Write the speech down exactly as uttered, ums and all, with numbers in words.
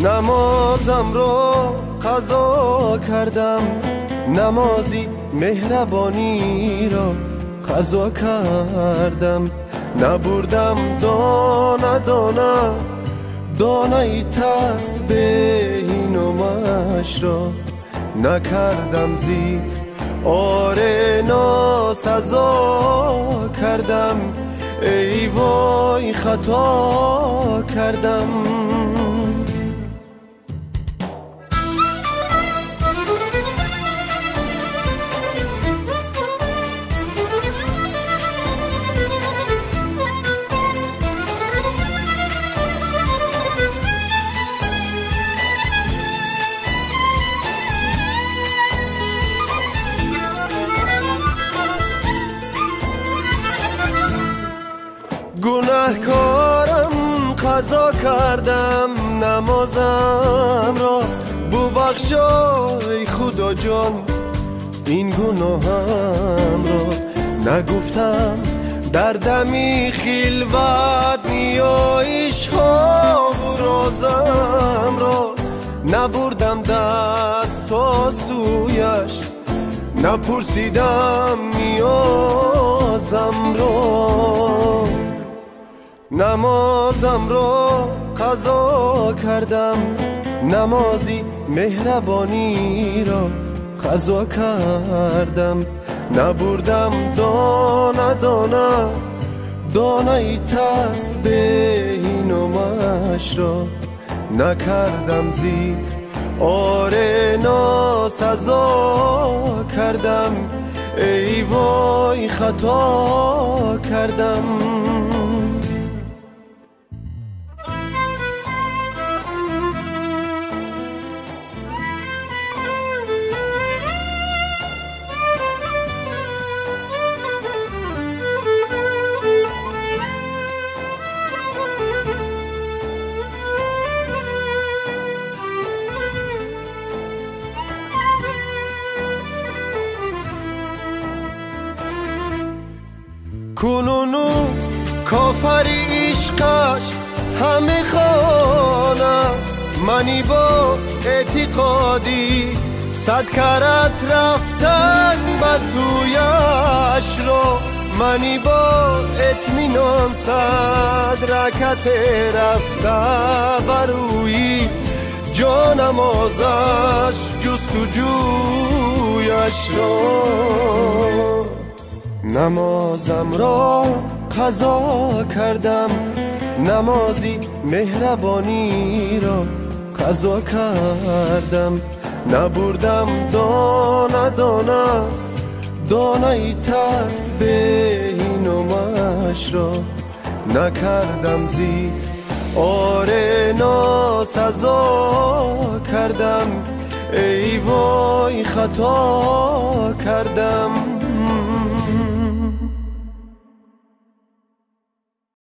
نمازم رو قضا کردم، نمازی مهربانی را قضا کردم. نبردم دانه دانه دانه تسبیح نامش را، نکردم ذکر آره ناسزا کردم. ای وای خطا کردم. گناهکارم قضا کردم، نمازم را ببخشا ای خدا جان این گناهم را. نگفتم در دمی خلوت نیایش ها و رازم را، نبردم دست تا سویش، نپرسیدم نیازم را. نمازم رو قضا کردم، نمازی مهربانی را قضا کردم. نبردم دانه دانه دانه تسبیح نامش را، نکردم ذکر آره ناسزا کردم. ای وای خطا کردم. کنونو کافر عشقش همه خانه، منی با اعتقادی صد کرت رفتن به سویش را. منی با اطمینان صد رکت رفته بروی جانم آزش جستجویش را. نمازم را قضا کردم، نمازی مهربانی را قضا کردم. نبردم دانه دانه دانه تسبیح نامش را، نکردم ذکر آره ناسزا کردم. ای وای خطا کردم.